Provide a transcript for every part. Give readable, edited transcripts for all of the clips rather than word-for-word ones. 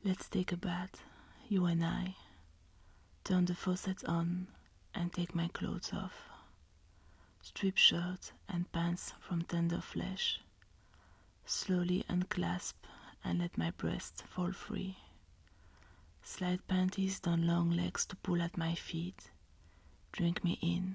Let's take a bath, you and I. Turn the faucet on and take my clothes off. Strip shirt and pants from tender flesh. Slowly unclasp and let my breasts fall free. Slide panties down long legs to pull at my feet. Drink me in.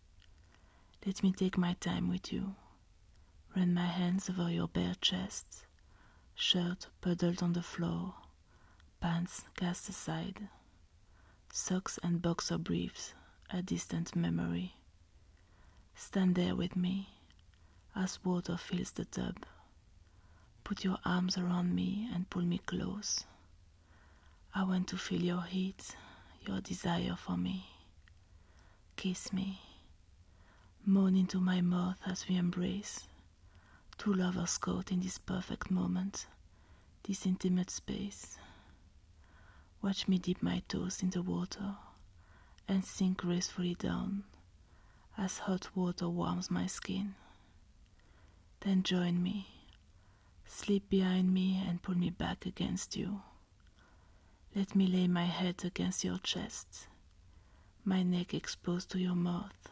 Let me take my time with you. Run my hands over your bare chest. Shirt puddled on the floor. Pants cast aside. Socks and boxer briefs, a distant memory. Stand there with me as water fills the tub. Put your arms around me and pull me close. I want to feel your heat, your desire for me. Kiss me. Moan into my mouth as we embrace. Two lovers caught in this perfect moment, this intimate space. Watch me dip my toes in the water and sink gracefully down as hot water warms my skin. Then join me. Slip behind me and pull me back against you. Let me lay my head against your chest, my neck exposed to your mouth.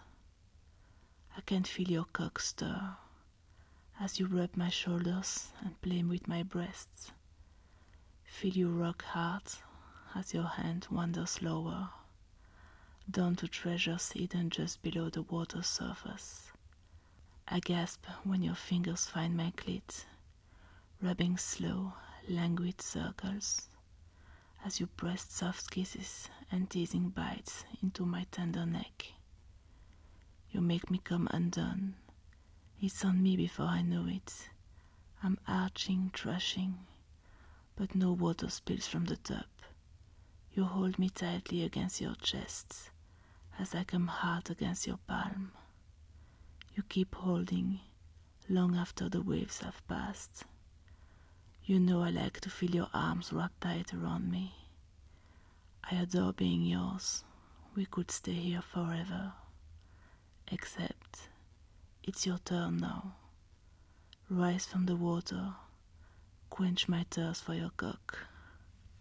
I can feel your cock stir as you rub my shoulders and play with my breasts. Feel you rock hard as your hand wanders lower, down to treasures hidden just below the water surface. I gasp when your fingers find my clit, rubbing slow, languid circles as you press soft kisses and teasing bites into my tender neck. You make me come undone. It's on me before I know it. I'm arching, thrashing, but no water spills from the tub. You hold me tightly against your chest as I come hard against your palm. You keep holding long after the waves have passed. You know I like to feel your arms wrapped tight around me. I adore being yours. We could stay here forever. Except, it's your turn now. Rise from the water. Quench my thirst for your cock.